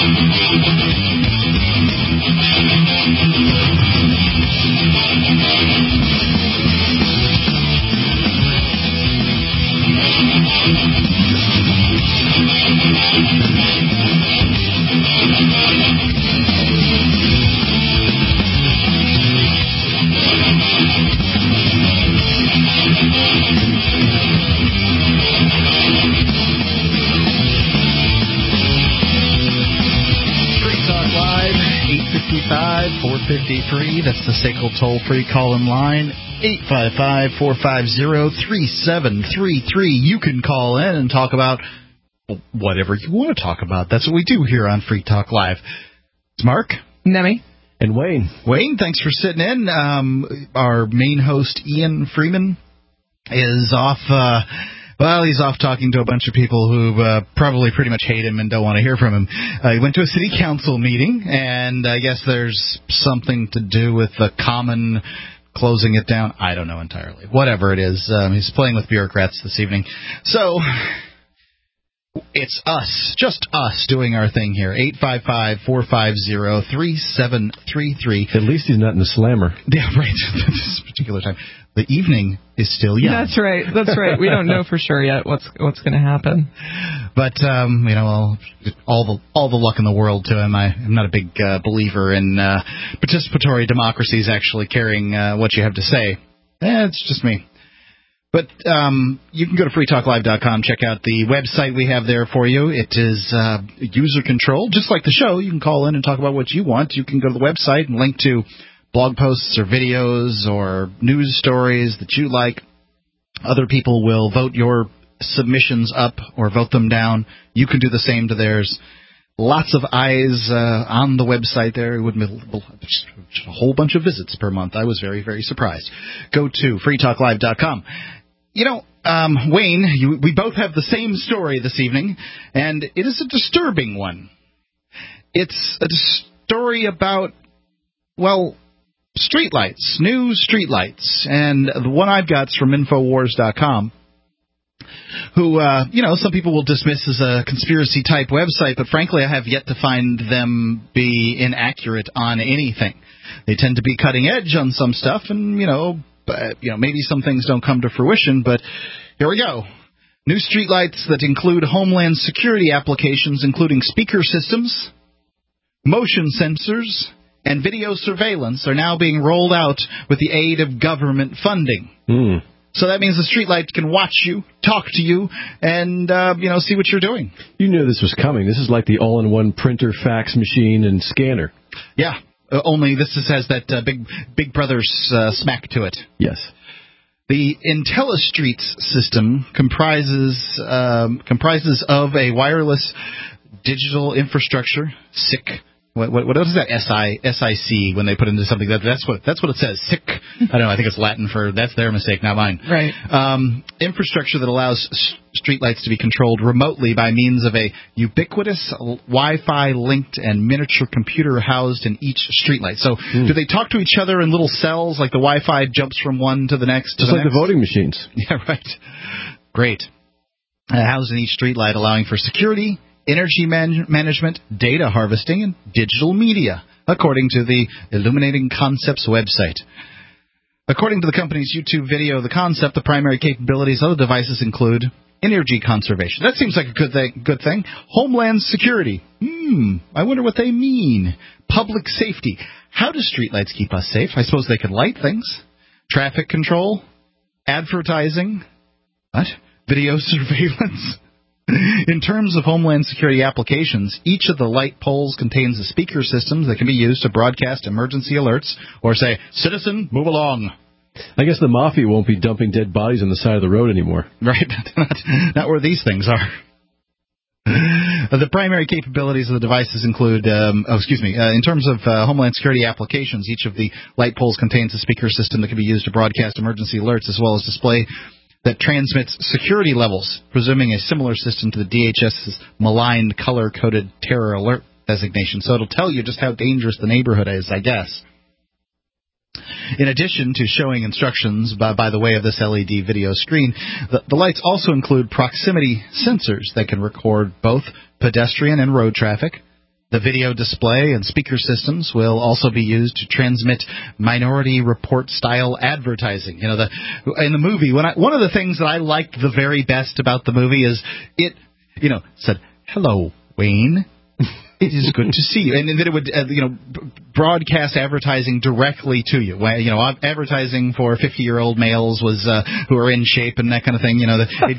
That's the SACL toll-free call-in line, 855-450-3733. You can call in and talk about whatever you want to talk about. That's what we do here on Free Talk Live. It's Mark. Nemi. And Wayne. Wayne, thanks for sitting in. Our main host, Ian Freeman, is off... he's off talking to a bunch of people who probably pretty much hate him and don't want to hear from him. He went to a city council meeting, and I guess there's something to do with the common closing it down. I don't know entirely. Whatever it is, he's playing with bureaucrats this evening. So it's us, just us, doing our thing here. 855-450-3733. At least he's not in the slammer. Yeah, right. This particular time. The evening is still young. That's right. We don't know for sure yet what's going to happen. But all the luck in the world to him. I'm not a big believer in participatory democracies actually caring what you have to say. It's just me. But you can go to freetalklive.com, check out the website we have there for you. It is user controlled, just like the show. You can call in and talk about what you want. You can go to the website and link to blog posts or videos or news stories that you like. Other people will vote your submissions up or vote them down. You can do the same to theirs. Lots of eyes on the website there. It would be a whole bunch of visits per month. I was very, very surprised. Go to freetalklive.com. Wayne, we both have the same story this evening, and it is a disturbing one. It's a story about, streetlights, new streetlights, and the one I've got is from Infowars.com, who, some people will dismiss as a conspiracy-type website, but frankly, I have yet to find them be inaccurate on anything. They tend to be cutting edge on some stuff, and, maybe some things don't come to fruition, but here we go. New streetlights that include Homeland Security applications, including speaker systems, motion sensors, and video surveillance are now being rolled out with the aid of government funding. So that means the streetlight can watch you, talk to you, and, see what you're doing. You knew this was coming. This is like the all-in-one printer, fax machine, and scanner. Yeah, only this has that Big Brother smack to it. Yes. The IntelliStreets system comprises of a wireless digital infrastructure, SIC. What is that? SIC when they put into something that's what it says. SIC. I don't know. I think it's Latin for that's their mistake, not mine. Right. Infrastructure that allows streetlights to be controlled remotely by means of a ubiquitous Wi-Fi linked and miniature computer housed in each streetlight. So do they talk to each other in little cells like the Wi-Fi jumps from one to the next? Just like the voting machines. Yeah, right. Great. Housed in each streetlight, allowing for security, energy management, data harvesting, and digital media, according to the Illuminating Concepts website. According to the company's YouTube video of the concept, the primary capabilities of the devices include energy conservation. That seems like a good thing. Homeland security. I wonder what they mean. Public safety. How do streetlights keep us safe? I suppose they could light things. Traffic control. Advertising. What? Video surveillance. In terms of Homeland Security applications, each of the light poles contains a speaker system that can be used to broadcast emergency alerts or say, "Citizen, move along." I guess the mafia won't be dumping dead bodies on the side of the road anymore. Right, not where these things are. The primary capabilities of the devices include, in terms of Homeland Security applications, each of the light poles contains a speaker system that can be used to broadcast emergency alerts as well as display that transmits security levels, presuming a similar system to the DHS's maligned color-coded terror alert designation. So it'll tell you just how dangerous the neighborhood is, I guess. In addition to showing instructions by the way of this LED video screen, the lights also include proximity sensors that can record both pedestrian and road traffic, The video display and speaker systems will also be used to transmit Minority Report-style advertising. In the movie, one of the things that I liked the very best about the movie is it, said, "Hello, Wayne. It is good to see you," and then it would, broadcast advertising directly to you. Advertising for 50-year-old males who are in shape and that kind of thing.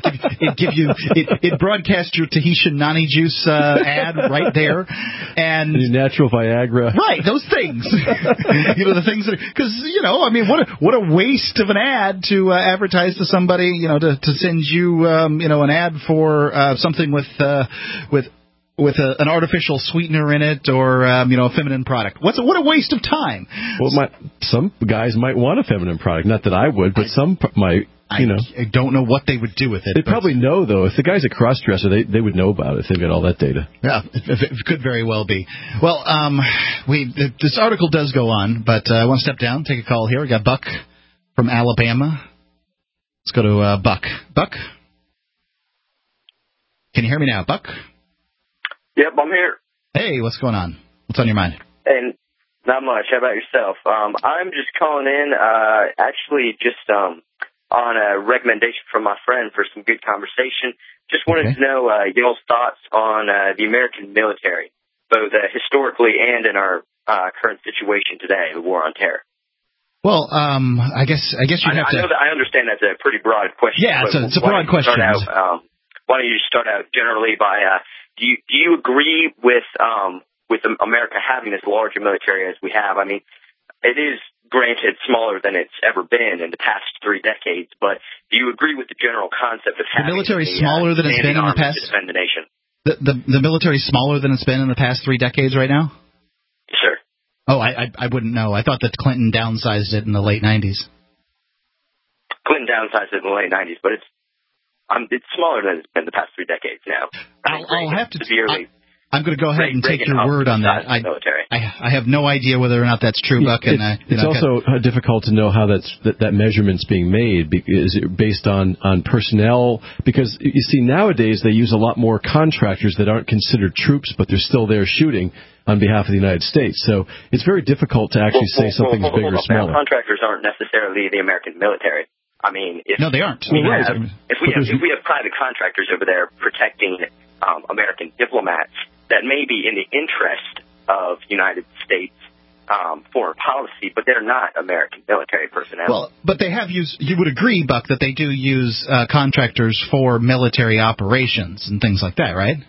It broadcast your Tahitian nani juice ad right there, and your natural Viagra. Right, those things. The things that, because what a waste of an ad to advertise to somebody. To send you an ad for something with an artificial sweetener in it, or a feminine product. What a waste of time. Well, some guys might want a feminine product. Not that I would, but some might. I don't know what they would do with it. They probably know, though. If the guy's a cross-dresser, they would know about it if they've got all that data. Yeah, it could very well be. Well, this article does go on, but I want to step down, take a call here. We got Buck from Alabama. Let's go to Buck. Buck? Can you hear me now, Buck? Yep, I'm here. Hey, what's going on? What's on your mind? And not much. How about yourself? I'm just calling in, actually just on a recommendation from my friend for some good conversation. Just wanted to know y'all's thoughts on the American military, both historically and in our current situation today, the war on terror. Well, I guess you have to. I understand that's a pretty broad question. Yeah, it's a broad question. Why don't you start out generally by do you agree with America having as large a military as we have? I mean, it is granted smaller than it's ever been in the past 3 decades, but do you agree with the general concept of having the military smaller than it's been in the past? To defend the nation? The military smaller than it's been in the past 3 decades right now? Yes, sir. Oh, I wouldn't know. I thought that Clinton downsized it in the late 90s. Clinton downsized it in the late 90s, but it's smaller than it's been the past 3 decades now. I'll have to severely. I'm going to go ahead and take your word on that. I have no idea whether or not that's true, Buck. It's also difficult to know how that measurement's being made. Is it based on personnel? Because you see, nowadays they use a lot more contractors that aren't considered troops, but they're still there shooting on behalf of the United States. So it's very difficult to actually say something's bigger or smaller. Contractors aren't necessarily the American military. I mean, no, they aren't. If we have private contractors over there protecting American diplomats, that may be in the interest of United States foreign policy, but they're not American military personnel. Well, but they have used. You would agree, Buck, that they do use contractors for military operations and things like that, right?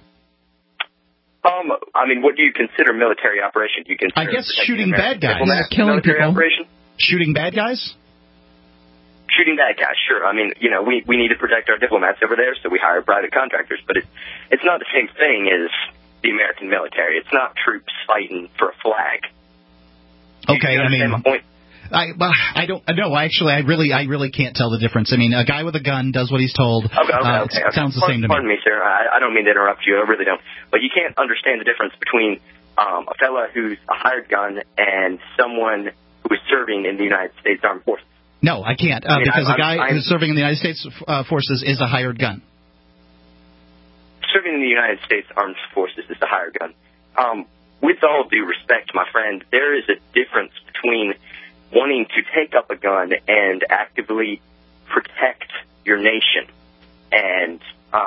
I mean, what do you consider military operation? Do you consider? I guess shooting bad guys, killing people. Operation? Shooting bad guys. Shooting bad guys, sure. I mean, we need to protect our diplomats over there, so we hire private contractors. But it's not the same thing as the American military. It's not troops fighting for a flag. Okay, I mean, my point? I don't know. Actually, I really can't tell the difference. I mean, a guy with a gun does what he's told. Okay. Sounds the same to me. Pardon me, sir. I don't mean to interrupt you. I really don't. But you can't understand the difference between a fella who's a hired gun and someone who is serving in the United States Armed Forces. No, I can't, because a guy who's serving in the United States Forces is a hired gun. Serving in the United States Armed Forces is a hired gun. With all due respect, my friend, there is a difference between wanting to take up a gun and actively protect your nation and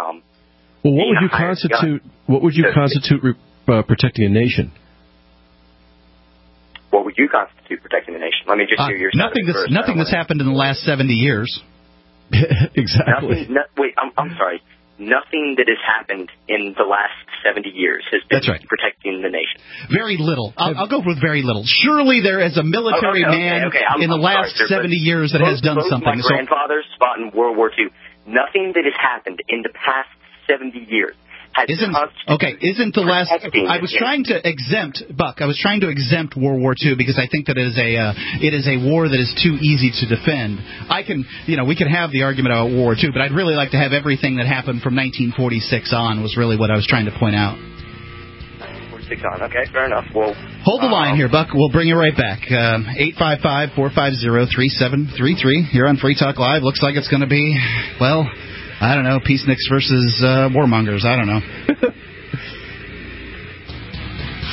what would you constitute protecting a nation? What would you constitute protecting the nation? Let me just hear your side. Nothing that's happened in the last 70 years. Exactly. I'm sorry. Nothing that has happened in the last 70 years has been protecting the nation. Very little. I'll go with very little. Surely there is a military man in the last 70 years that has done something. My grandfathers fought in World War II. Nothing that has happened in the past 70 years. Isn't the last? I was trying to exempt Buck. I was trying to exempt World War II because I think that it is a war that is too easy to defend. We can have the argument about World War II, but I'd really like to have everything that happened from 1946 on. Was really what I was trying to point out. 1946 on. Okay, fair enough. Well, hold the line here, Buck. We'll bring you right back. 855-450-3733. Here on Free Talk Live. Looks like it's going to be I don't know, peaceniks versus warmongers. I don't know.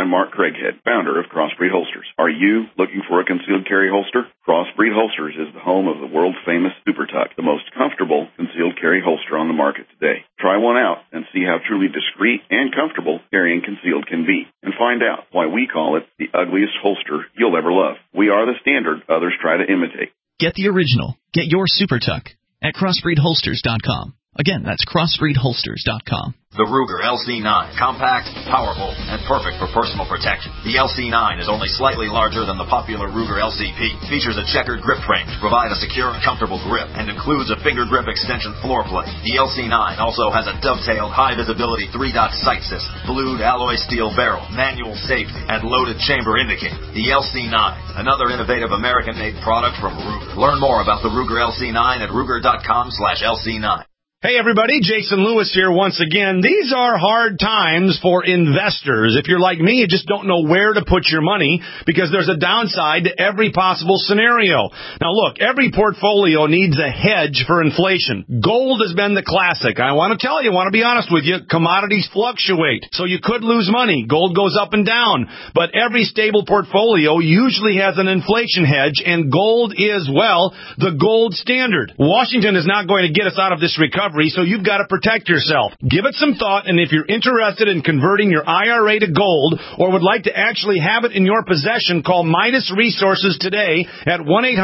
I'm Mark Craighead, founder of Crossbreed Holsters. Are you looking for a concealed carry holster? Crossbreed Holsters is the home of the world-famous Super Tuck, the most comfortable concealed carry holster on the market today. Try one out and see how truly discreet and comfortable carrying concealed can be, and find out why we call it the ugliest holster you'll ever love. We are the standard others try to imitate. Get the original. Get your Super Tuck at crossbreedholsters.com. Again, that's crossbreedholsters.com. The Ruger LC9, compact, powerful, and perfect for personal protection. The LC9 is only slightly larger than the popular Ruger LCP, features a checkered grip frame to provide a secure and comfortable grip, and includes a finger grip extension floor plate. The LC9 also has a dovetailed high-visibility 3-dot sight system, blued alloy steel barrel, manual safety, and loaded chamber indicator. The LC9, another innovative American-made product from Ruger. Learn more about the Ruger LC9 at ruger.com/LC9. Hey everybody, Jason Lewis here once again. These are hard times for investors. If you're like me, you just don't know where to put your money because there's a downside to every possible scenario. Now look, every portfolio needs a hedge for inflation. Gold has been the classic. I want to be honest with you, commodities fluctuate, so you could lose money. Gold goes up and down, but every stable portfolio usually has an inflation hedge, and gold is, well, the gold standard. Washington is not going to get us out of this recovery, so you've got to protect yourself. Give it some thought, and if you're interested in converting your IRA to gold or would like to actually have it in your possession, call Midas Resources today at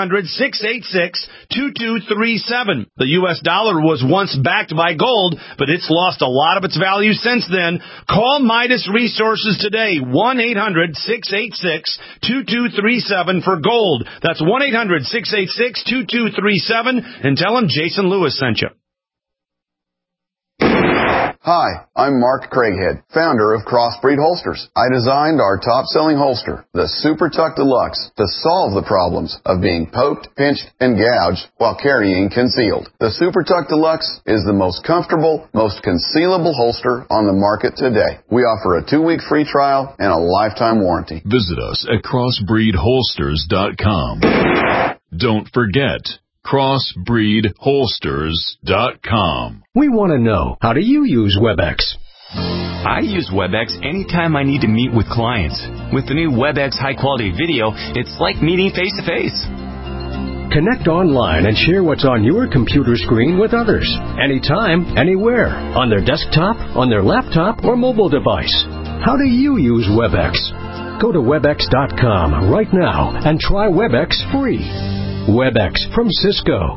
1-800-686-2237. The U.S. dollar was once backed by gold, but it's lost a lot of its value since then. Call Midas Resources today, 1-800-686-2237 for gold. That's 1-800-686-2237, and tell them Jason Lewis sent you. Hi, I'm Mark Craighead, founder of Crossbreed Holsters. I designed our top-selling holster, the Super Tuck Deluxe, to solve the problems of being poked, pinched, and gouged while carrying concealed. The Super Tuck Deluxe is the most comfortable, most concealable holster on the market today. We offer a 2-week free trial and a lifetime warranty. Visit us at crossbreedholsters.com. Don't forget, crossbreedholsters.com. We want to know, how do you use WebEx? I use WebEx anytime I need to meet with clients. With the new WebEx high-quality video, it's like meeting face-to-face. Connect online and share what's on your computer screen with others. Anytime, anywhere. On their desktop, on their laptop, or mobile device. How do you use WebEx? Go to WebEx.com right now and try WebEx free. WebEx from Cisco.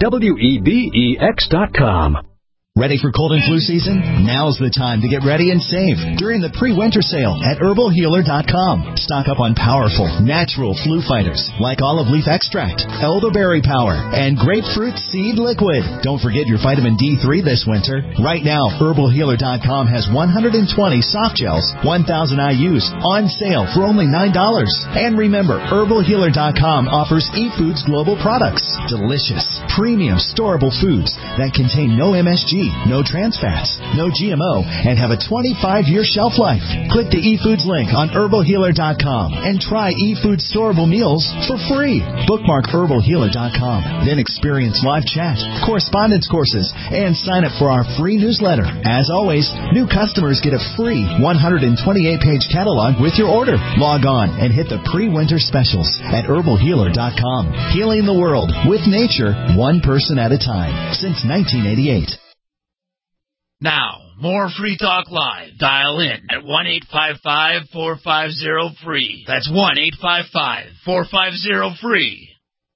WEBEX.com. Ready for cold and flu season? Now's the time to get ready and save during the pre-winter sale at herbalhealer.com. Stock up on powerful, natural flu fighters like olive leaf extract, elderberry power, and grapefruit seed liquid. Don't forget your vitamin D3 this winter. Right now, herbalhealer.com has 120 soft gels, 1,000 IUs on sale for only $9. And remember, herbalhealer.com offers eFoods Global products. Delicious, premium, storable foods that contain no MSG, no trans fats, no GMO, and have a 25-year shelf life. Click the eFoods link on herbalhealer.com and try eFoods storable meals for free. Bookmark herbalhealer.com. Then experience live chat, correspondence courses, and sign up for our free newsletter. As always, new customers get a free 128-page catalog with your order. Log on and hit the pre-winter specials at herbalhealer.com. Healing the world with nature, one person at a time, since 1988. Now, more Free Talk Live. Dial in at 1-855-450-FREE. That's 1-855-450-FREE.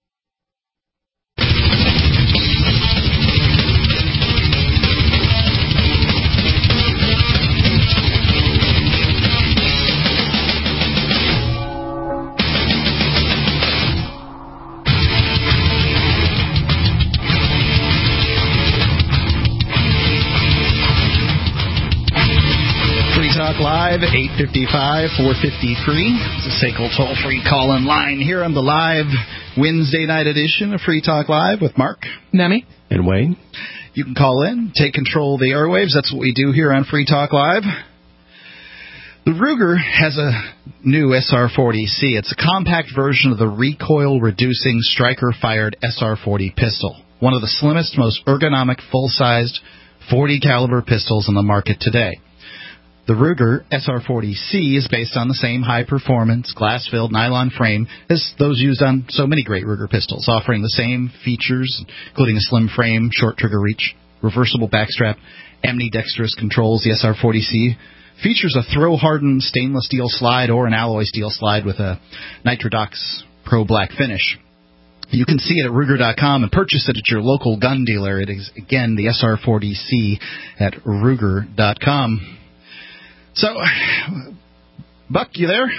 Talk Live, 855-450-FREE. It's a SACL toll-free call-in line here on the live Wednesday night edition of Free Talk Live with Mark, Nemi, and Wayne. You can call in, take control of the airwaves. That's what we do here on Free Talk Live. The Ruger has a new SR40C. It's a compact version of the recoil-reducing striker-fired SR40 pistol, one of the slimmest, most ergonomic, full-sized .40 caliber pistols on the market today. The Ruger SR40C is based on the same high-performance, glass-filled nylon frame as those used on so many great Ruger pistols, offering the same features, including a slim frame, short trigger reach, reversible backstrap, ambidextrous controls. The SR40C features a throw-hardened stainless steel slide or an alloy steel slide with a Nitrodox Pro Black finish. You can see it at Ruger.com and purchase it at your local gun dealer. It is, again, the SR40C at Ruger.com. So, Buck, you there?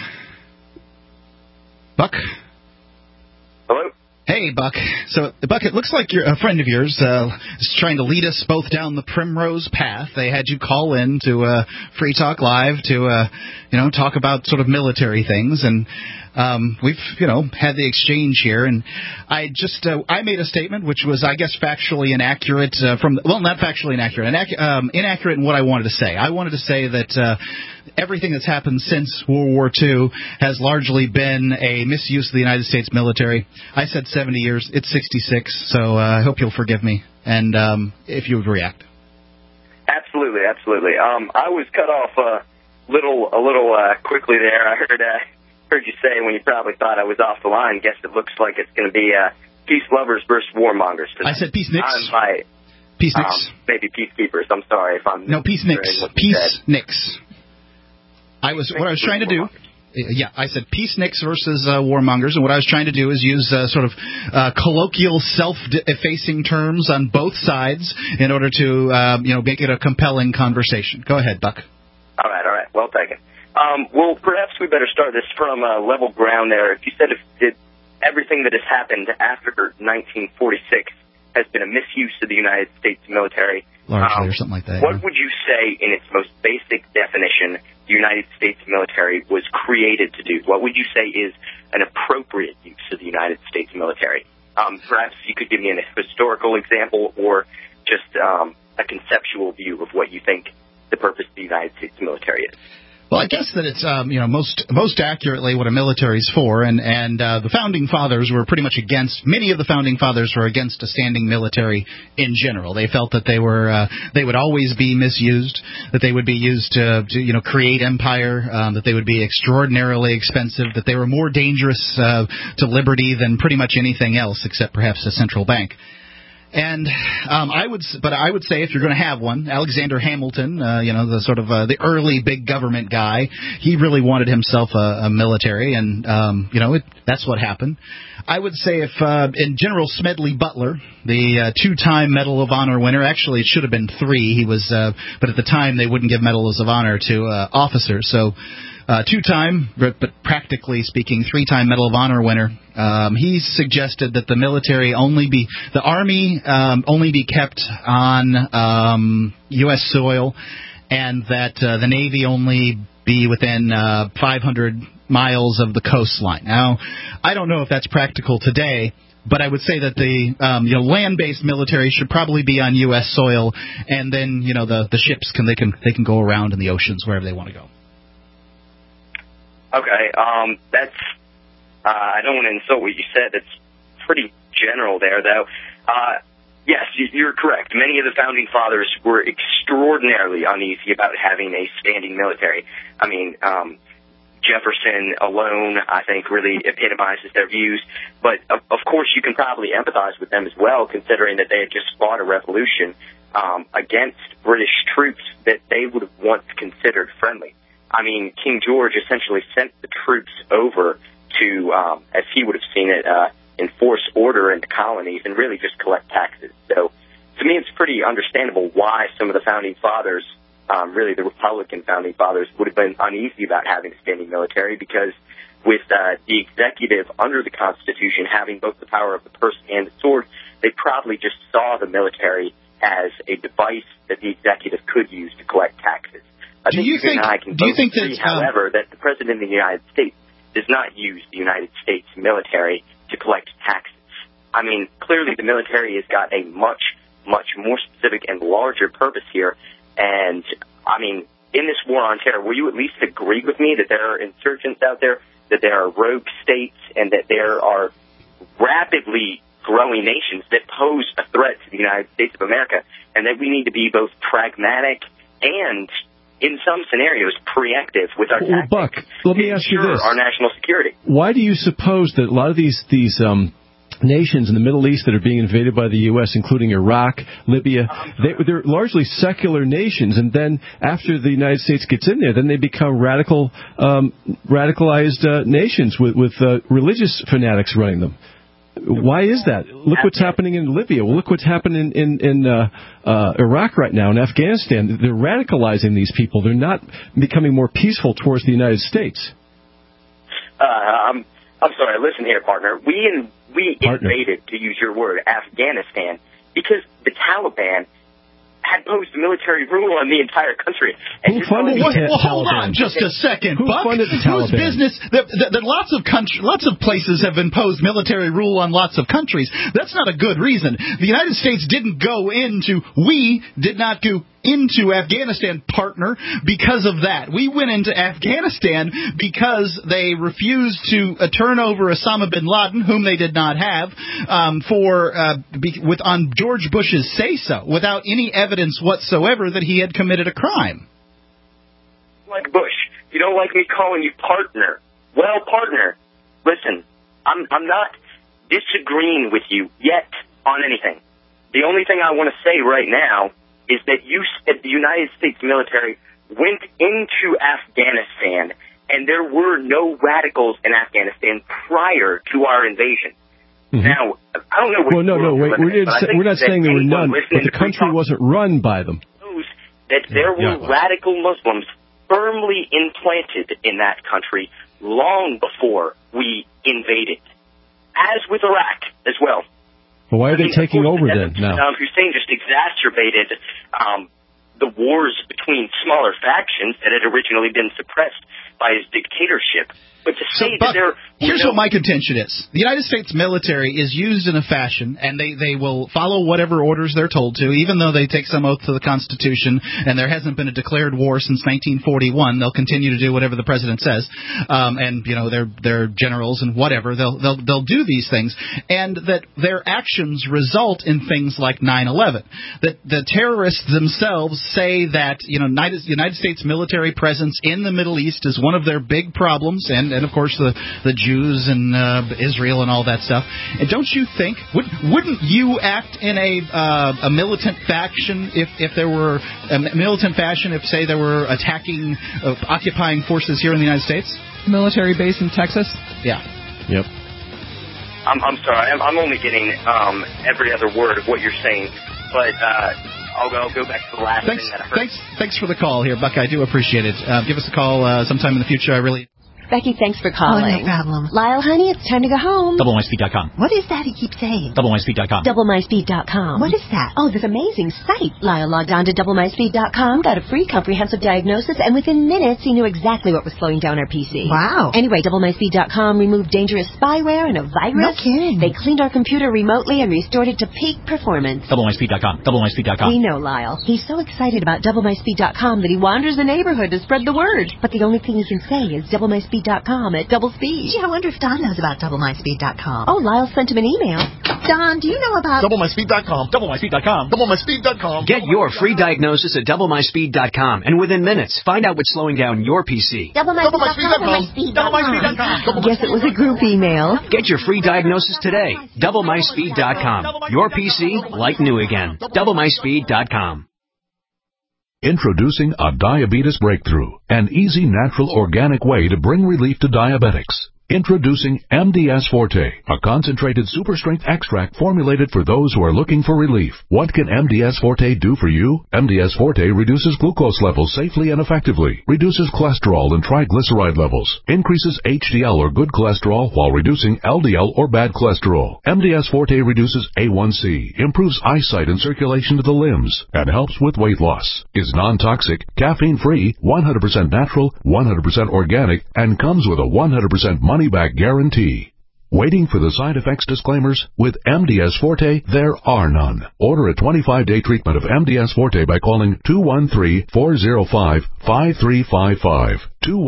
Buck? Hello? Hey, Buck. So, Buck, it looks like you're a friend of yours is trying to lead us both down the primrose path. They had you call in to Free Talk Live to, talk about sort of military things, and we've, had the exchange here, and I made a statement which was, I guess, factually inaccurate not factually inaccurate, inaccurate in what I wanted to say. I wanted to say that everything that's happened since World War II has largely been a misuse of the United States military. I said 70 years. It's 66, so I hope you'll forgive me, and if you would react. Absolutely. I was cut off a little quickly there. I heard you say when you probably thought I was off the line. Guess it looks like it's going to be peace lovers versus warmongers tonight. I said peace nicks. Peace nicks. Maybe peacekeepers. I'm sorry if I'm... No, peace nicks. Peace nicks. What I was trying to do... Yeah, I said peace nicks versus warmongers, and what I was trying to do is use sort of colloquial self-effacing terms on both sides in order to, make it a compelling conversation. Go ahead, Buck. All right. Well taken. Well, perhaps we better start this from level ground there. If you said if everything that has happened after 1946 has been a misuse of the United States military, largely, or something like that. What would you say, in its most basic definition, the United States military was created to do? What would you say is an appropriate use of the United States military? Perhaps you could give me an historical example or just a conceptual view of what you think the purpose of the United States military is. Well, I guess that it's most accurately what a military is for, and the founding fathers were pretty much against. Many of the founding fathers were against a standing military in general. They felt that they would always be misused, that they would be used to create empire, that they would be extraordinarily expensive, that they were more dangerous to liberty than pretty much anything else, except perhaps a central bank. And I would say if you're going to have one, Alexander Hamilton, the sort of the early big government guy, he really wanted himself a military, and that's what happened. I would say if in General Smedley Butler, the two-time Medal of Honor winner, actually it should have been 3. He was, but at the time they wouldn't give Medals of Honor to officers, so. Two-time, but practically speaking, 3-time Medal of Honor winner. He suggested that the Army only be kept on U.S. soil, and that the Navy only be within 500 miles of the coastline. Now, I don't know if that's practical today, but I would say that the land-based military should probably be on U.S. soil, and then the ships can go around in the oceans wherever they want to go. Okay, that's, I don't want to insult what you said. It's pretty general there, though. Yes, you're correct. Many of the founding fathers were extraordinarily uneasy about having a standing military. I mean, Jefferson alone, I think, really epitomizes their views. But, of course, you can probably empathize with them as well, considering that they had just fought a revolution against British troops that they would have once considered friendly. I mean, King George essentially sent the troops over to, as he would have seen it, enforce order in the colonies and really just collect taxes. So, to me, it's pretty understandable why some of the founding fathers, really the Republican founding fathers, would have been uneasy about having a standing military, because with the executive under the Constitution having both the power of the purse and the sword, they probably just saw the military as a device that the executive could use to collect taxes. Do you think that, however, that the President of the United States does not use the United States military to collect taxes? I mean, clearly the military has got a much, much more specific and larger purpose here. And, I mean, in this war on terror, will you at least agree with me that there are insurgents out there, that there are rogue states, and that there are rapidly growing nations that pose a threat to the United States of America, and that we need to be both pragmatic and in some scenarios, preemptive with our tactics. Buck, let me ask you this. Our national security. Why do you suppose that a lot of these nations in the Middle East that are being invaded by the U.S., including Iraq, Libya, they're largely secular nations, and then after the United States gets in there, then they become radicalized nations with religious fanatics running them? Why is that? Look what's happening in Libya. Well, look what's happening in Iraq right now, in Afghanistan. They're radicalizing these people. They're not becoming more peaceful towards the United States. I'm sorry. Listen here, partner. We invaded, to use your word, Afghanistan because the Taliban had posed military rule on the entire country. And Who funded the Taliban? Hold on just a second, Who Buck. funded the Taliban? Whose business? That lots of places have imposed military rule on lots of countries. That's not a good reason. The United States did not go into Afghanistan, partner, because of that. We went into Afghanistan because they refused to turn over Osama bin Laden, whom they did not have, on George Bush's say-so, without any evidence whatsoever that he had committed a crime. Like Bush, you don't like me calling you partner. Well, partner, listen, I'm not disagreeing with you yet on anything. The only thing I want to say right now is that you said the United States military went into Afghanistan, and there were no radicals in Afghanistan prior to our invasion. Mm-hmm. Now, I don't know what we're not saying there were none, but the country wasn't run by them. That there were radical Muslims firmly implanted in that country long before we invaded, as with Iraq as well. Well, why are they taking over then now? Saddam Hussein just exacerbated the wars between smaller factions that had originally been suppressed by his dictatorship. But to say here's what my contention is. The United States military is used in a fashion, and they will follow whatever orders they're told to, even though they take some oath to the Constitution, and there hasn't been a declared war since 1941. They'll continue to do whatever the president says, and they're generals and whatever. They'll do these things, and that their actions result in things like 9/11. That the terrorists themselves say that United States military presence in the Middle East is one of their big problems, and of course the Jews and Israel and all that stuff. And don't you think wouldn't you act in a militant faction if there were a militant fashion if say there were occupying forces here in the United States? Military base in Texas? Yeah. Yep. I'm sorry. I'm only getting every other word of what you're saying, but I'll go back to the last thing that I heard. Thanks for the call here, Buck. I do appreciate it. Give us a call sometime in the future. I really. Becky, thanks for calling. Oh, no problem. Lyle, honey, it's time to go home. DoubleMySpeed.com. What is that he keeps saying? DoubleMySpeed.com. DoubleMySpeed.com. What is that? Oh, this amazing site. Lyle logged on to DoubleMySpeed.com, got a free comprehensive diagnosis, and within minutes he knew exactly what was slowing down our PC. Wow. Anyway, DoubleMySpeed.com removed dangerous spyware and a virus. No kidding. They cleaned our computer remotely and restored it to peak performance. DoubleMySpeed.com. DoubleMySpeed.com. We know, Lyle. He's so excited about DoubleMySpeed.com that he wanders the neighborhood to spread the word. But the only thing he can say is DoubleMySpeed.com at double speed. Gee, I wonder if Don knows about DoubleMySpeed.com. Oh, Lyle sent him an email. Don, do you know about DoubleMySpeed.com? DoubleMySpeed.com. DoubleMySpeed.com. Get your free diagnosis at DoubleMySpeed.com, and within minutes, find out what's slowing down your PC. DoubleMySpeed.com. Guess it was a group email. Get your free diagnosis today. DoubleMySpeed.com. Your PC like new again. DoubleMySpeed.com. Introducing a diabetes breakthrough, an easy, natural, organic way to bring relief to diabetics. Introducing MDS Forte, a concentrated super-strength extract formulated for those who are looking for relief. What can MDS Forte do for you? MDS Forte reduces glucose levels safely and effectively, reduces cholesterol and triglyceride levels, increases HDL or good cholesterol while reducing LDL or bad cholesterol. MDS Forte reduces A1C, improves eyesight and circulation to the limbs, and helps with weight loss. Is non-toxic, caffeine-free, 100% natural, 100% organic, and comes with a 100% money-back guarantee. Waiting for the side effects disclaimers? With MDS Forte, there are none. Order a 25-day treatment of MDS Forte by calling 213-405-5355,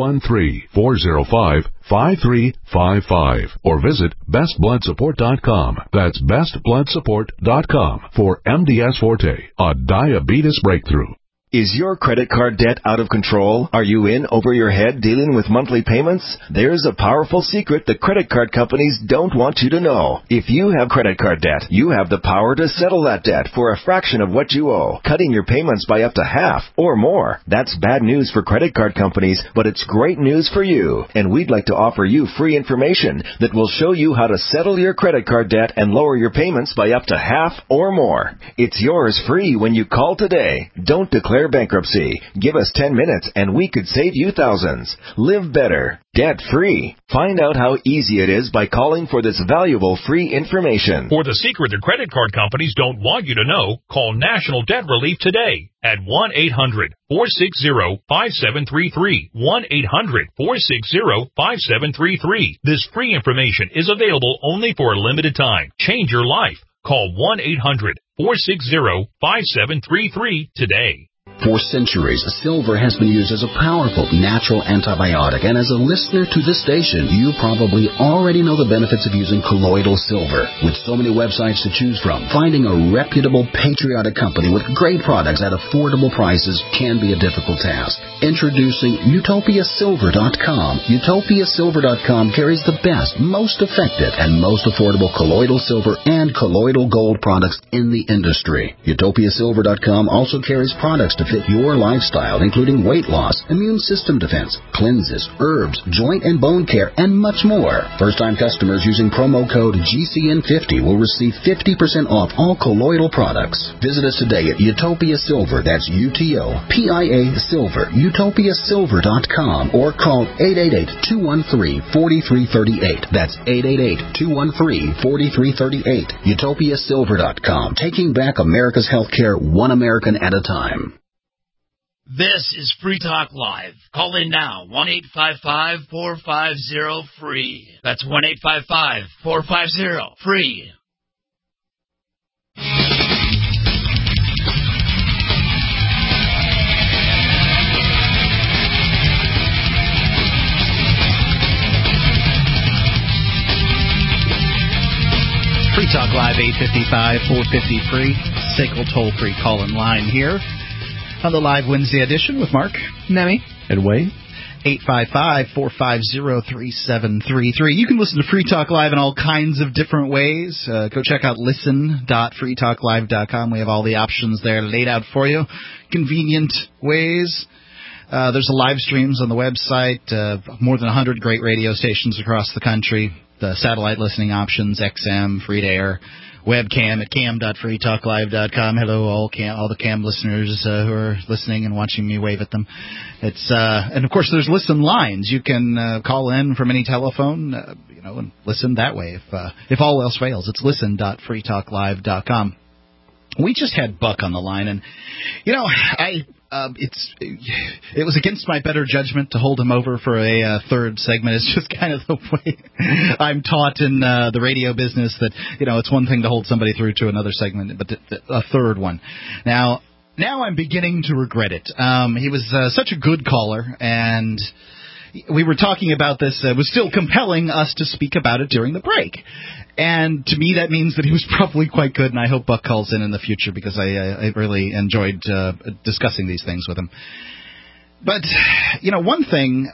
213-405-5355, or visit bestbloodsupport.com. That's bestbloodsupport.com for MDS Forte, a diabetes breakthrough. Is your credit card debt out of control? Are you in over your head dealing with monthly payments? There's a powerful secret the credit card companies don't want you to know. If you have credit card debt, you have the power to settle that debt for a fraction of what you owe, cutting your payments by up to half or more. That's bad news for credit card companies, but it's great news for you. And we'd like to offer you free information that will show you how to settle your credit card debt and lower your payments by up to half or more. It's yours free when you call today. Don't declare bankruptcy. Give us 10 minutes and we could save you thousands. Live better, debt-free. Find out how easy it is by calling for this valuable free information. For the secret the credit card companies don't want you to know, call National Debt Relief today at 1-800-460-5733. 1-800-460-5733. This free information is available only for a limited time. Change your life. Call 1-800-460-5733 today. For centuries, silver has been used as a powerful natural antibiotic, and as a listener to this station, you probably already know the benefits of using colloidal silver. With so many websites to choose from, finding a reputable, patriotic company with great products at affordable prices can be a difficult task. Introducing UtopiaSilver.com. UtopiaSilver.com carries the best, most effective, and most affordable colloidal silver and colloidal gold products in the industry. UtopiaSilver.com also carries products to fit your lifestyle, including weight loss, immune system defense, cleanses, herbs, joint and bone care, and much more. First-time customers using promo code GCN50 will receive 50% off all colloidal products. Visit us today at Utopia Silver, that's UTOPIA Silver, UtopiaSilver.com, or call 888-213-4338. That's 888-213-4338. UtopiaSilver.com, taking back America's healthcare one American at a time. This is Free Talk Live. Call in now, 1-855-450-FREE. That's 1-855-450-FREE. Free Talk Live, 855-450-FREE. SACL toll-free call-in line here on the live Wednesday edition with Mark, Nemi, and Wayne. 855-450-3733. You can listen to Free Talk Live in all kinds of different ways. Go check out listen.freetalklive.com. We have all the options there laid out for you. Convenient ways. There's live streams on the website. More than 100 great radio stations across the country. The satellite listening options, XM, free to air. Webcam at cam.freetalklive.com. Hello, all the cam listeners who are listening and watching me wave at them. And of course, there's listen lines. You can call in from any telephone, and listen that way. If all else fails, it's listen.freetalklive.com. We just had Buck on the line, and it was against my better judgment to hold him over for a third segment. It's just kind of the way I'm taught in the radio business that, it's one thing to hold somebody through to another segment, but a third one. Now I'm beginning to regret it. He was such a good caller, and we were talking about this. It was still compelling us to speak about it during the break. And to me, that means that he was probably quite good, and I hope Buck calls in the future because I really enjoyed discussing these things with him. But, one thing,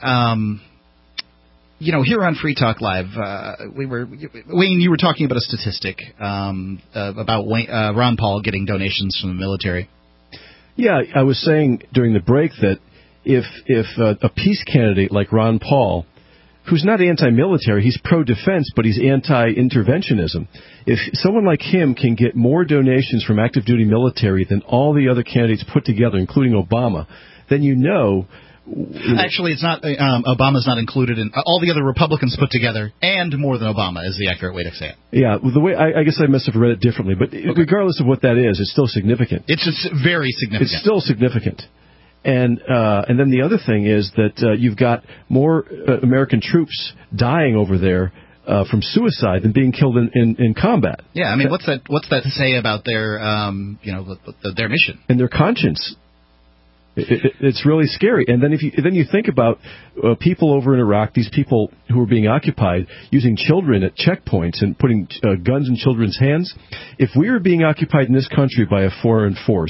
here on Free Talk Live, Wayne, you were talking about a statistic about Ron Paul getting donations from the military. Yeah, I was saying during the break that if a peace candidate like Ron Paul, who's not anti-military, he's pro-defense, but he's anti-interventionism. If someone like him can get more donations from active-duty military than all the other candidates put together, including Obama, then Actually, it's not. Obama's not included in all the other Republicans put together, and more than Obama is the accurate way to say it. Yeah, the way I guess I must have read it differently, but regardless of what that is, it's still significant. It's just very significant. It's still significant. And then the other thing is that you've got more American troops dying over there from suicide than being killed in combat. Yeah, I mean, what's that to say about their their mission and their conscience? It's really scary. And then then you think about people over in Iraq, these people who are being occupied, using children at checkpoints and putting guns in children's hands. If we were being occupied in this country by a foreign force,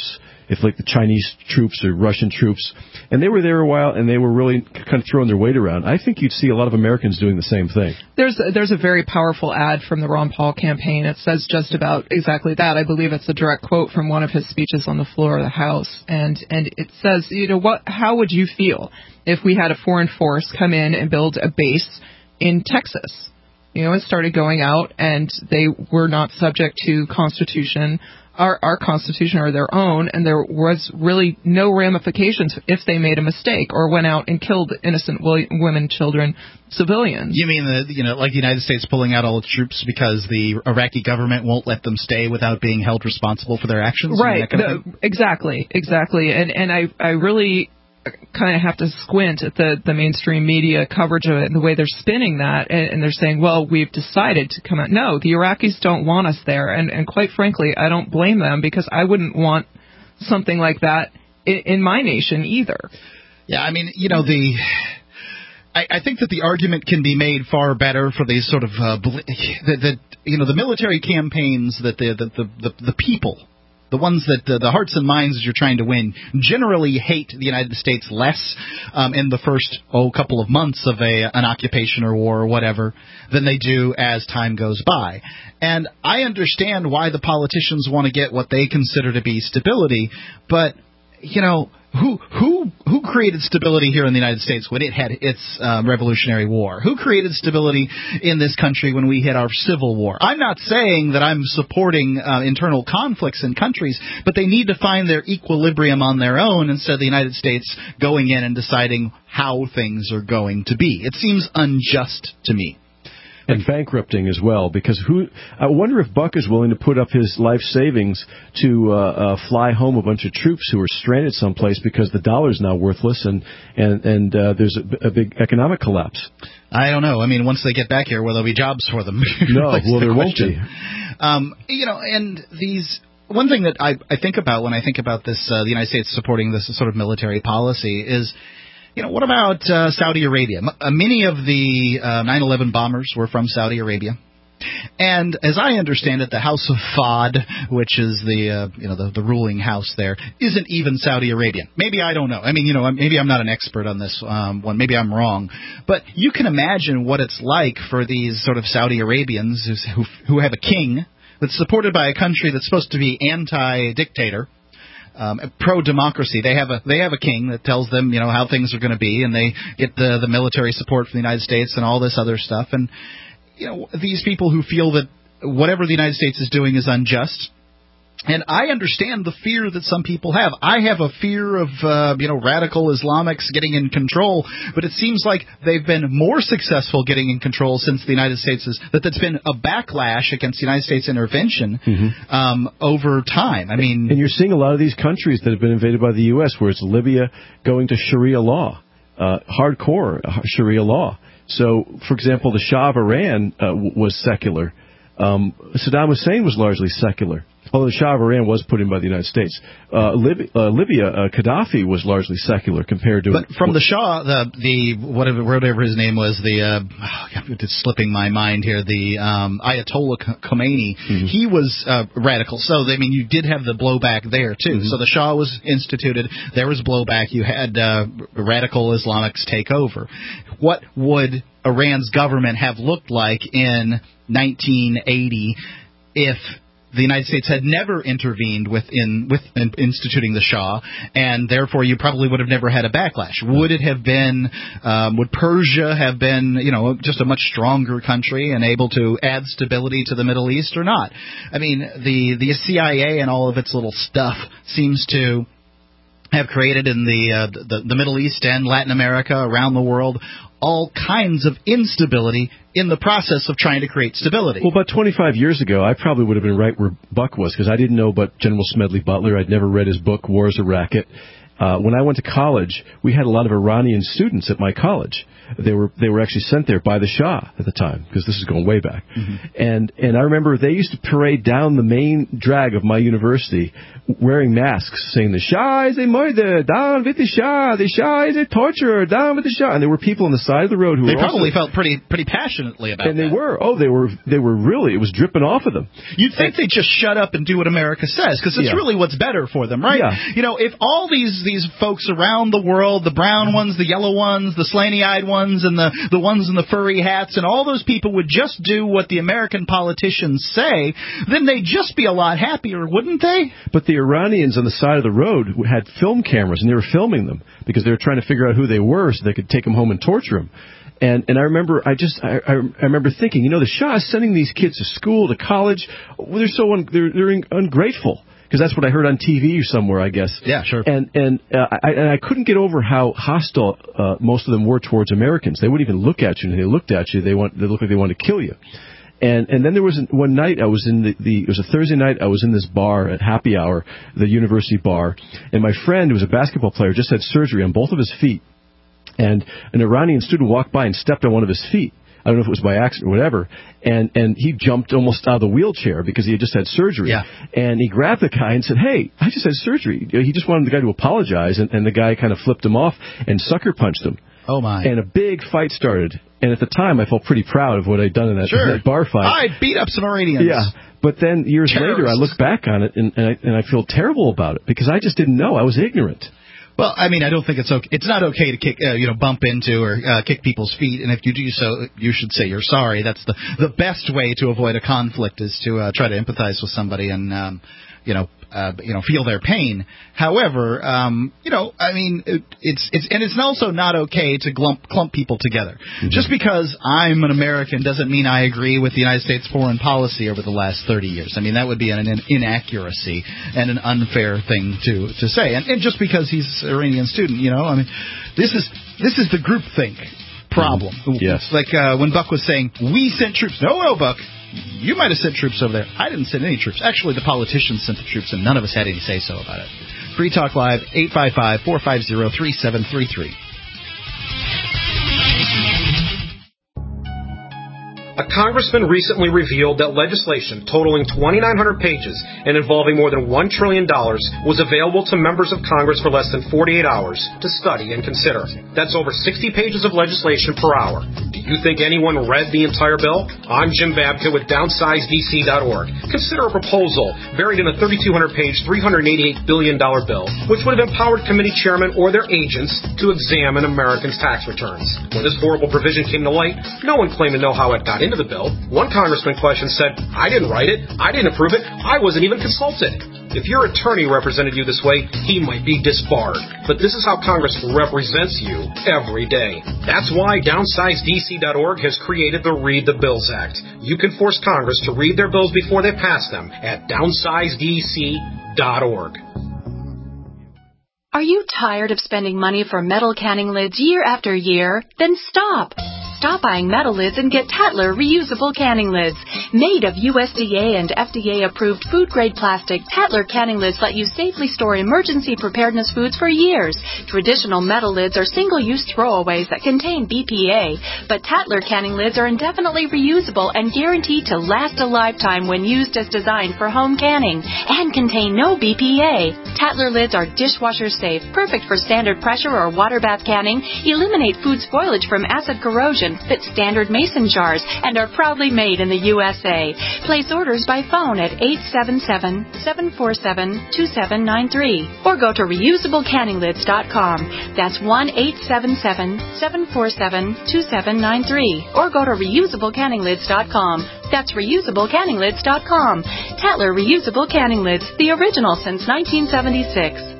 if like the Chinese troops or Russian troops, and they were there a while and they were really kind of throwing their weight around, I think you'd see a lot of Americans doing the same thing. There's a very powerful ad from the Ron Paul campaign. It says just about exactly that. I believe it's a direct quote from one of his speeches on the floor of the House, and it says, how would you feel if we had a foreign force come in and build a base in Texas? And started going out, and they were not subject to Constitution, our Constitution or their own, and there was really no ramifications if they made a mistake or went out and killed innocent women, children, civilians. You mean like the United States pulling out all its troops because the Iraqi government won't let them stay without being held responsible for their actions? Right. Exactly. And I really kind of have to squint at the mainstream media coverage of it and the way they're spinning that, and they're saying, well, we've decided to come out. No, the Iraqis don't want us there, and quite frankly, I don't blame them, because I wouldn't want something like that in my nation either. Yeah, I mean, I think that the argument can be made far better for these sort of the military campaigns that the people, the ones that the hearts and minds that you're trying to win, generally hate the United States less in the first couple of months of an occupation or war or whatever than they do as time goes by. And I understand why the politicians want to get what they consider to be stability, but who created stability here in the United States when it had its Revolutionary War? Who created stability in this country when we had our Civil War? I'm not saying that I'm supporting internal conflicts in countries, but they need to find their equilibrium on their own instead of the United States going in and deciding how things are going to be. It seems unjust to me. And bankrupting as well, because I wonder if Buck is willing to put up his life savings to fly home a bunch of troops who are stranded someplace because the dollar's now worthless and there's a big economic collapse. I don't know. I mean, once they get back here, will there be jobs for them? No, well, there won't be. And these... One thing that I think about when I think about this, the United States supporting this sort of military policy is... what about Saudi Arabia? Many of the 9/11 bombers were from Saudi Arabia. And as I understand it, the House of Fahd, which is the ruling house there, isn't even Saudi Arabian. Maybe I don't know. I mean, maybe I'm not an expert on this one. Maybe I'm wrong. But you can imagine what it's like for these sort of Saudi Arabians who have a king that's supported by a country that's supposed to be anti-dictator. Pro-democracy. They have a king that tells them, how things are going to be, and they get the military support from the United States and all this other stuff. And, these people who feel that whatever the United States is doing is unjust. And I understand the fear that some people have. I have a fear of, radical Islamics getting in control, but it seems like they've been more successful getting in control since the United States that's been a backlash against the United States intervention over time. I mean, and you're seeing a lot of these countries that have been invaded by the U.S., where it's Libya going to Sharia law, hardcore Sharia law. So, for example, the Shah of Iran was secular. Saddam Hussein was largely secular. Although the Shah of Iran was put in by the United States. Libya, Gaddafi was largely secular compared to... But from the Shah, whatever his name was, it's slipping my mind here, the Ayatollah Khomeini, he was radical. So, you did have the blowback there, too. So the Shah was instituted, there was blowback, you had radical Islamics take over. What would Iran's government have looked like in 1980 if the United States had never intervened with instituting the Shah, and therefore you probably would have never had a backlash? Would it have been, would Persia have been, just a much stronger country and able to add stability to the Middle East or not? I mean, the CIA and all of its little stuff seems to have created in the Middle East and Latin America, around the world, all kinds of instability in the process of trying to create stability. Well, about 25 years ago, I probably would have been right where Buck was, because I didn't know about General Smedley Butler. I'd never read his book, War is a Racket. when I went to college, we had a lot of Iranian students at my college. They were actually sent there by the Shah at the time, because this is going way back. And I remember they used to parade down the main drag of my university wearing masks, saying, "The Shah is a murderer, down with the Shah. The Shah is a torturer, down with the Shah." And there were people on the side of the road who they were probably felt pretty passionately about it. And they were. Oh, they were really, it was dripping off of them. You'd think they'd just shut up and do what America says, because it's really what's better for them, right? Yeah. You know, if all these folks around the world, the brown ones, the yellow ones, the slanty-eyed ones, and the ones in the furry hats, and all those people would just do what the American politicians say, then they'd just be a lot happier, wouldn't they? But the Iranians on the side of the road had film cameras, and they were filming them because they were trying to figure out who they were so they could take them home and torture them. And I remember, I remember thinking, you know, the Shah is sending these kids to school, to college. Well, they're ungrateful. Because that's what I heard on TV somewhere, I guess. Yeah, sure. And I couldn't get over how hostile most of them were towards Americans. They wouldn't even look at you, and if they looked at you, they looked like they wanted to kill you. And then there was one night I was in it was a Thursday night. I was in this bar at happy hour, the university bar, and my friend, who was a basketball player, just had surgery on both of his feet, and an Iranian student walked by and stepped on one of his feet. I don't know if it was by accident or whatever, and he jumped almost out of the wheelchair because he had just had surgery. Yeah. And he grabbed the guy and said, "Hey, I just had surgery." He just wanted the guy to apologize, and the guy kind of flipped him off and sucker punched him. Oh, my. And a big fight started. And at the time, I felt pretty proud of what I'd done in that bar fight. I beat up some Iranians. Yeah. But then years later, I look back on it, and I feel terrible about it because I just didn't know. I was ignorant. Well, I mean, I don't think it's okay. It's not okay to kick, bump into or kick people's feet. And if you do so, you should say you're sorry. That's the best way to avoid a conflict is to try to empathize with somebody and feel their pain. However, I mean, it's also not okay to clump people together. Mm-hmm. Just because I'm an American doesn't mean I agree with the United States foreign policy over the last 30 years. I mean, that would be an inaccuracy and an unfair thing to say. And just because he's an Iranian student, I mean, this is the groupthink problem. Mm-hmm. Yes. Like when Buck was saying, we sent troops. No, Buck. You might have sent troops over there. I didn't send any troops. Actually, the politicians sent the troops, and none of us had any say-so about it. Free Talk Live, 855-450-3733. A congressman recently revealed that legislation totaling 2,900 pages and involving more than $1 trillion was available to members of Congress for less than 48 hours to study and consider. That's over 60 pages of legislation per hour. Do you think anyone read the entire bill? I'm Jim Babka with DownsizeDC.org. Consider a proposal buried in a 3,200-page, $388 billion bill, which would have empowered committee chairmen or their agents to examine Americans' tax returns. When this horrible provision came to light, no one claimed to know how it got into the bill. One congressman questioned said, "I didn't write it. I didn't approve it. I wasn't even consulted." If your attorney represented you this way, he might be disbarred. But this is how Congress represents you every day. That's why DownsizeDC.org has created the Read the Bills Act. You can force Congress to read their bills before they pass them at DownsizeDC.org. Are you tired of spending money for metal canning lids year after year? Then stop! Stop buying metal lids and get Tatler reusable canning lids. Made of USDA and FDA-approved food-grade plastic, Tatler canning lids let you safely store emergency preparedness foods for years. Traditional metal lids are single-use throwaways that contain BPA, but Tatler canning lids are indefinitely reusable and guaranteed to last a lifetime when used as designed for home canning and contain no BPA. Tatler lids are dishwasher safe, perfect for standard pressure or water bath canning, eliminate food spoilage from acid corrosion, fit standard mason jars, and are proudly made in the USA. Place orders by phone at 877-747-2793 or go to reusablecanninglids.com. That's 1-877-747-2793 or go to reusablecanninglids.com. That's reusablecanninglids.com. Tatler Reusable Canning Lids, the original since 1976.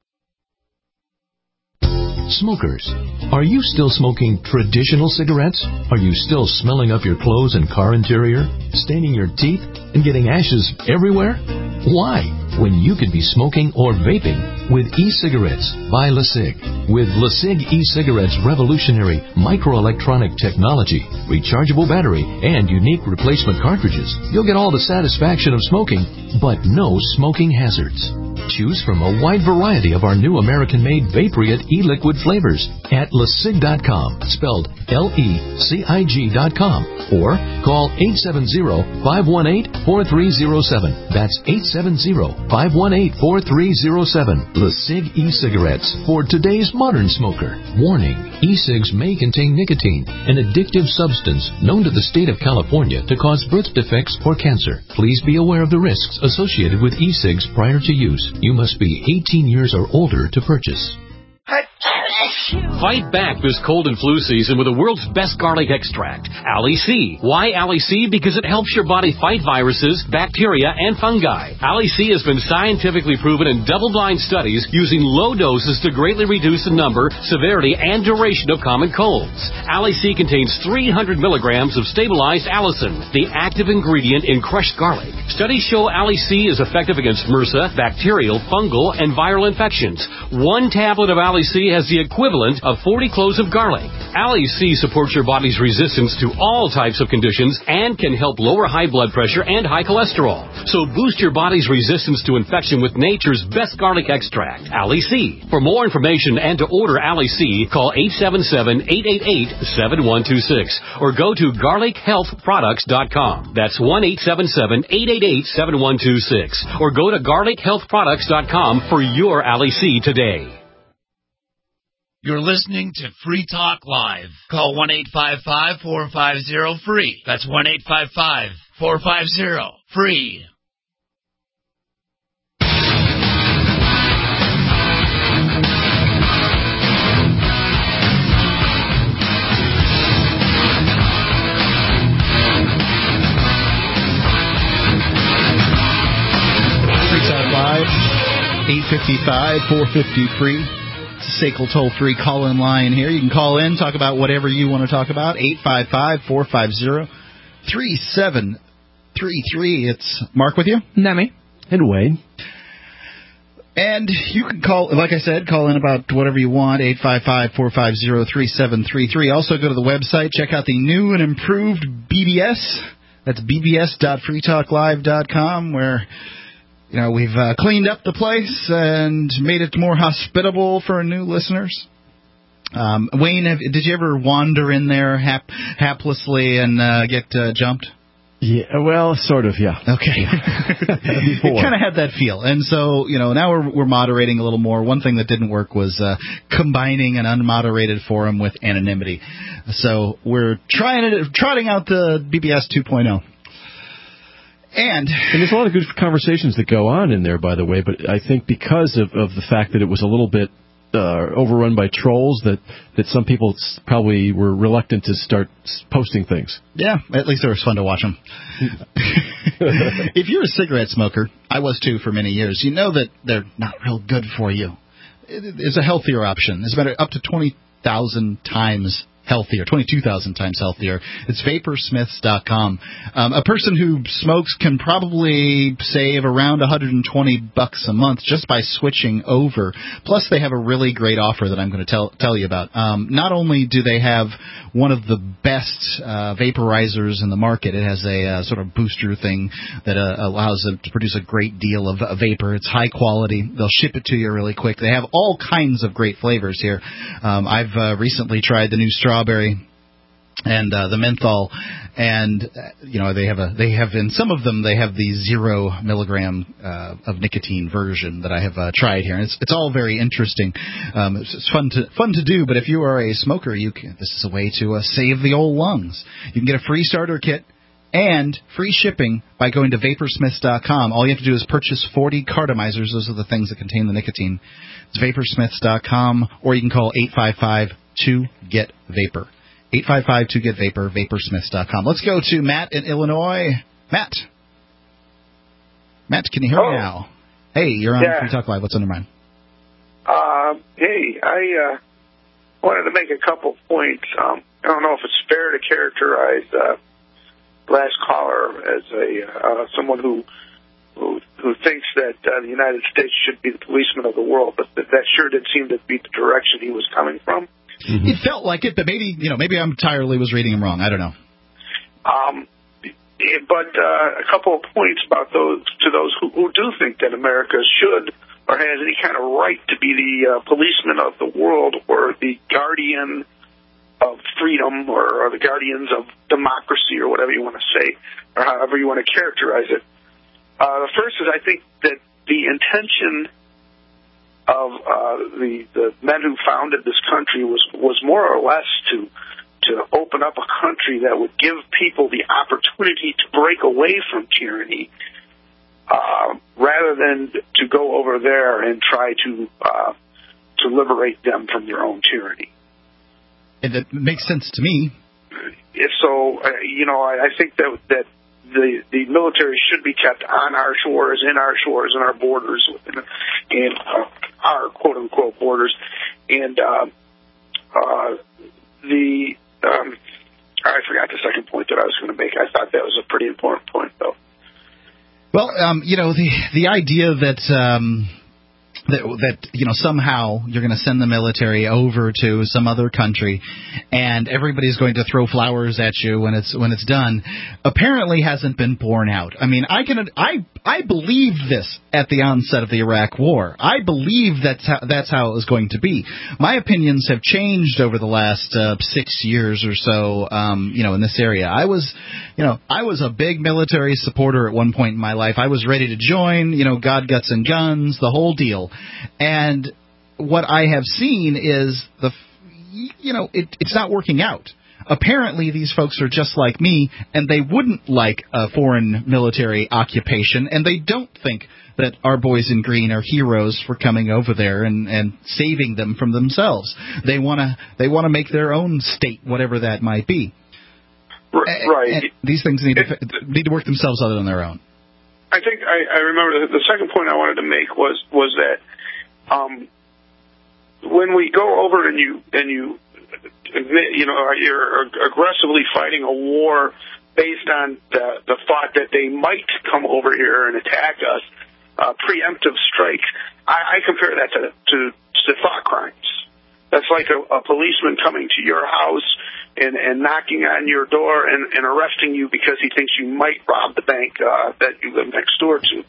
Smokers, are you still smoking traditional cigarettes? Are you still smelling up your clothes and car interior, staining your teeth, and getting ashes everywhere? Why? When you could be smoking or vaping with e-cigarettes by LeSig. With LeSig e-cigarettes' revolutionary microelectronic technology, rechargeable battery, and unique replacement cartridges, you'll get all the satisfaction of smoking, but no smoking hazards. Choose from a wide variety of our new American-made Vaporite e-liquid flavors at LeSig.com, spelled LECIG.com, or call 870-518-4307. That's 870-518-4307. LeSig e-cigarettes for today's modern smoker. Warning, e-cigs may contain nicotine, an addictive substance known to the state of California to cause birth defects or cancer. Please be aware of the risks associated with e-cigs prior to use. You must be 18 years or older to purchase. Fight back this cold and flu season with the world's best garlic extract, Ali C. Why Ali C? Because it helps your body fight viruses, bacteria, and fungi. Ali C has been scientifically proven in double-blind studies using low doses to greatly reduce the number, severity, and duration of common colds. Ali C contains 300 milligrams of stabilized allicin, the active ingredient in crushed garlic. Studies show Ali C is effective against MRSA, bacterial, fungal, and viral infections. One tablet of Ali C has the equivalent of 40 cloves of garlic. Ali C supports your body's resistance to all types of conditions and can help lower high blood pressure and high cholesterol. So boost your body's resistance to infection with nature's best garlic extract, Ali C. For more information and to order Ali C, call 877-888-7126 or go to garlichealthproducts.com. That's 1-877-888-7126 or go to garlichealthproducts.com for your Ali C today. You're listening to Free Talk Live. Call 1-855-450-FREE. That's 1-855-450-FREE. Free Talk Live, 855-450-FREE. SACL toll-free call-in line here. You can call in, talk about whatever you want to talk about. 855-450-3733. It's Mark with you. Nemi. And Wayne. And you can call, like I said, call in about whatever you want, 855-450-3733. Also go to the website, check out the new and improved BBS. That's bbs.freetalklive.com, where... You know, we've cleaned up the place and made it more hospitable for new listeners. Wayne, did you ever wander in there haplessly and get jumped? Yeah, well, sort of, yeah. Okay. You kind of had that feel. And so, you know, now we're moderating a little more. One thing that didn't work was combining an unmoderated forum with anonymity. So we're trotting out the BBS 2.0. And there's a lot of good conversations that go on in there, by the way, but I think because of the fact that it was a little bit overrun by trolls, that some people probably were reluctant to start posting things. Yeah, at least it was fun to watch them. If you're a cigarette smoker, I was too for many years, you know that they're not real good for you. It's a healthier option. It's better up to 20,000 times healthier, 22,000 times healthier. It's Vaporsmiths.com. A person who smokes can probably save around $120 a month just by switching over. Plus, they have a really great offer that I'm going to tell you about. Not only do they have one of the best vaporizers in the market, it has a sort of booster thing that allows it to produce a great deal of vapor. It's high quality. They'll ship it to you really quick. They have all kinds of great flavors here. I've recently tried the new strawberry and the menthol, and you know they have in some of them they have the 0 milligram of nicotine version that I have tried here, and it's all very interesting. It's fun to do, but if you are a smoker, this is a way to save the old lungs. You can get a free starter kit and free shipping by going to Vaporsmiths.com. All you have to do is purchase 40 cartomizers. Those are the things that contain the nicotine. It's Vaporsmiths.com, or you can call 855-2-GET-VAPOR. 855-2-GET-VAPOR, Vaporsmiths.com. Let's go to Matt in Illinois. Matt, can you hear me now? Hey, you're on Free Talk Live. What's on your mind? Hey, I wanted to make a couple points. I don't know if it's fair to characterize last caller as someone who thinks that the United States should be the policeman of the world, but that sure did seem to be the direction he was coming from. Mm-hmm. It felt like it, but maybe I entirely was reading him wrong. I don't know. But a couple of points about those who do think that America should or has any kind of right to be the policeman of the world or the guardian of freedom or the guardians of democracy or whatever you want to say or however you want to characterize it. The first is I think that the intention of the men who founded this country was more or less to open up a country that would give people the opportunity to break away from tyranny rather than to go over there and try to liberate them from their own tyranny. And it makes sense to me. If so, I think that the military should be kept on our shores, in our borders, and our quote-unquote borders. And I forgot the second point that I was going to make. I thought that was a pretty important point, though. Well, the idea that somehow you're going to send the military over to some other country and everybody's going to throw flowers at you when it's done apparently hasn't been borne out. I mean, I believed this at the onset of the Iraq War. I believe that's how it was going to be. My opinions have changed over the last 6 years or so. In this area, I was a big military supporter at one point in my life. I was ready to join. God, guts, and guns, the whole deal. And what I have seen is it's not working out. Apparently, these folks are just like me, and they wouldn't like a foreign military occupation, and they don't think that our boys in green are heroes for coming over there and saving them from themselves. They want to make their own state, whatever that might be. Right. And these things need to work themselves out on their own. I think I remember the second point I wanted to make was that when we go over and you admit, you're aggressively fighting a war based on the thought that they might come over here and attack us, preemptive strikes. I compare that to thought crimes. That's like a policeman coming to your house and knocking on your door and arresting you because he thinks you might rob the bank that you live next door to.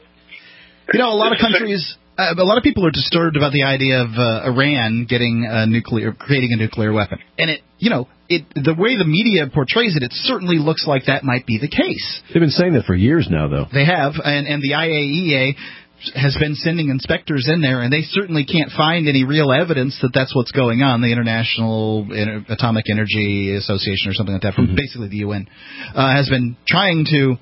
A lot of countries, a lot of people are disturbed about the idea of Iran creating a nuclear weapon. And the way the media portrays it, it certainly looks like that might be the case. They've been saying that for years now, though. They have, and the IAEA has been sending inspectors in there, and they certainly can't find any real evidence that that's what's going on. The International Atomic Energy Association or something like that, from basically the UN, has been trying to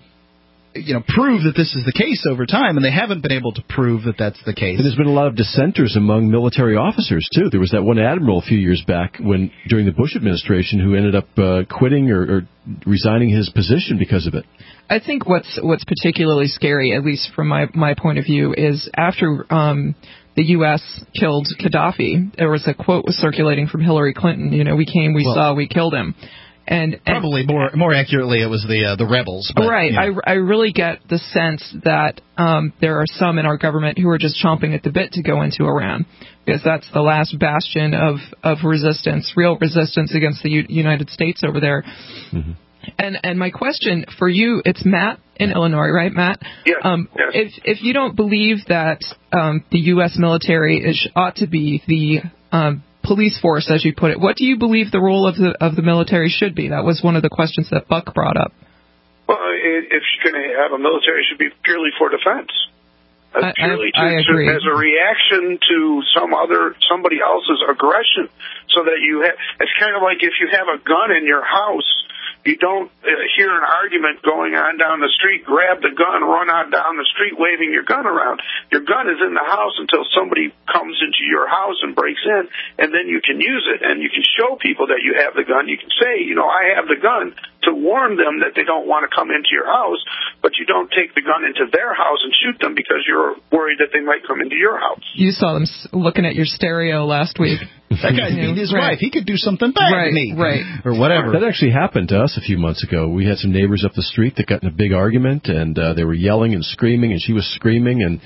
prove that this is the case over time, and they haven't been able to prove that that's the case. And there's been a lot of dissenters among military officers, too. There was that one admiral a few years back during the Bush administration who ended up quitting or resigning his position because of it. I think what's particularly scary, at least from my point of view, is after the U.S. killed Gaddafi, there was a quote was circulating from Hillary Clinton, we came, we saw, we killed him. And probably more accurately, it was the rebels. But, right. I really get the sense that there are some in our government who are just chomping at the bit to go into Iran, because that's the last bastion of resistance, real resistance against the United States over there. Mm-hmm. And my question for you, it's Matt in Illinois, right, Matt? Yes. If you don't believe that the U.S. military ought to be the police force, as you put it, what do you believe the role of the military should be? That was one of the questions that Buck brought up. Well, if you're going to have a military, it should be purely for defense. I agree. As a reaction to somebody else's aggression, so that it's kind of like if you have a gun in your house, you don't hear an argument going on down the street, grab the gun, run on down the street waving your gun around. Your gun is in the house until somebody comes into your house and breaks in, and then you can use it, and you can show people that you have the gun. You can say, I have the gun, to warn them that they don't want to come into your house, but you don't take the gun into their house and shoot them because you're worried that they might come into your house. You saw them looking at your stereo last week. That guy beat his wife. He could do something bad to me. Right. Or whatever. That actually happened to us a few months ago. We had some neighbors up the street that got in a big argument, and they were yelling and screaming, and she was screaming, and,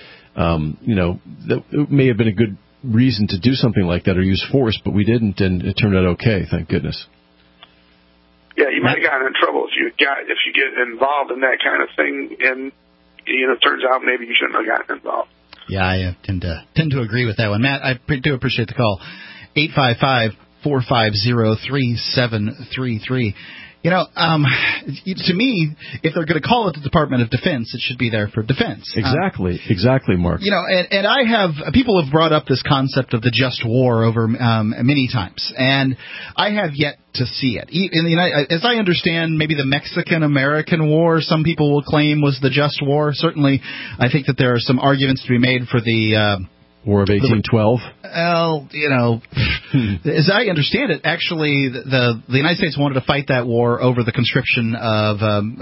that may have been a good reason to do something like that or use force, but we didn't, and it turned out okay, thank goodness. Yeah, you might have gotten in trouble if you get involved in that kind of thing, and it turns out maybe you shouldn't have gotten involved. Yeah, I tend to agree with that one. Matt, I do appreciate the call. 855-450-3733. You know, to me, if they're going to call it the Department of Defense, it should be there for defense. Exactly, Mark. You know, and I have people have brought up this concept of the just war over many times, and I have yet to see it. In the United, as I understand, maybe the Mexican-American War, some people will claim was the just war. Certainly, I think that there are some arguments to be made for the War of 1812? Well, you know, as I understand it, actually, the United States wanted to fight that war over the conscription of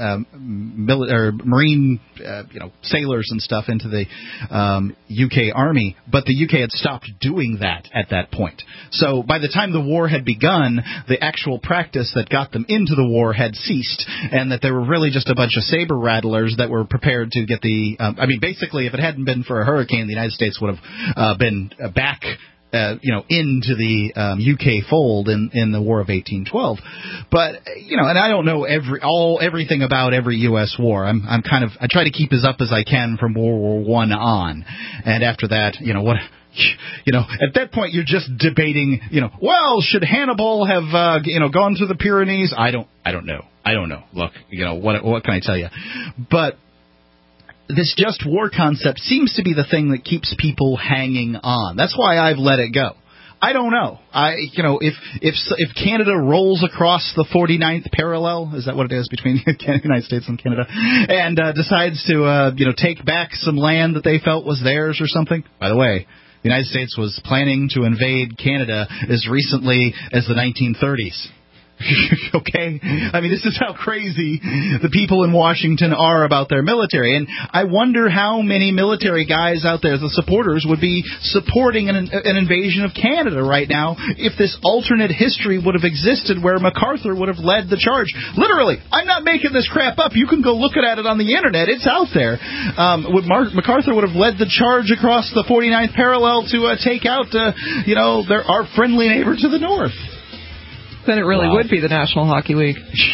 Marine, sailors and stuff into the UK Army, but the UK had stopped doing that at that point. So by the time the war had begun, the actual practice that got them into the war had ceased, and that they were really just a bunch of saber rattlers that were prepared to get the basically, if it hadn't been for a hurricane, the United States would have been back, into the UK fold in the War of 1812. But and I don't know everything about every U.S. war. I try to keep as up as I can from World War I on, and after that, at that point you're just debating. Should Hannibal have gone through the Pyrenees? I don't know. Look, what can I tell you? But this just war concept seems to be the thing that keeps people hanging on. That's why I've let it go. I don't know. If Canada rolls across the 49th parallel, is that what it is between the United States and Canada, and decides to take back some land that they felt was theirs or something. By the way, the United States was planning to invade Canada as recently as the 1930s. Okay? I mean, this is how crazy the people in Washington are about their military. And I wonder how many military guys out there, the supporters, would be supporting an invasion of Canada right now if this alternate history would have existed where MacArthur would have led the charge. Literally, I'm not making this crap up. You can go look at it on the Internet. It's out there. MacArthur would have led the charge across the 49th parallel to take out, our friendly neighbor to the north. Then it really would be the National Hockey League.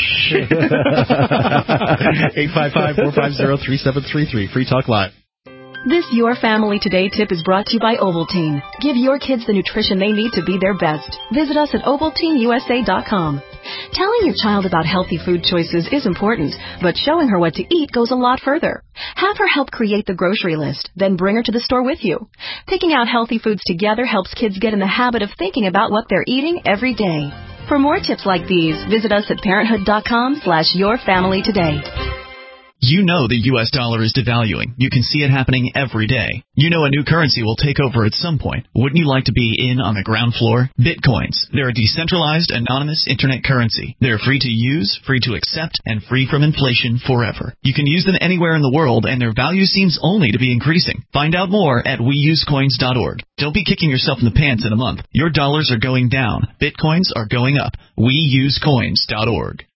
855-450-3733. Free Talk Live. This Your Family Today tip is brought to you by Ovaltine. Give your kids the nutrition they need to be their best. Visit us at OvaltineUSA.com. Telling your child about healthy food choices is important, but showing her what to eat goes a lot further. Have her help create the grocery list, then bring her to the store with you. Picking out healthy foods together helps kids get in the habit of thinking about what they're eating every day. For more tips like these, visit us at parenthood.com/yourfamilytoday. You know the U.S. dollar is devaluing. You can see it happening every day. You know a new currency will take over at some point. Wouldn't you like to be in on the ground floor? Bitcoins. They're a decentralized, anonymous internet currency. They're free to use, free to accept, and free from inflation forever. You can use them anywhere in the world, and their value seems only to be increasing. Find out more at weusecoins.org. Don't be kicking yourself in the pants in a month. Your dollars are going down. Bitcoins are going up. Weusecoins.org.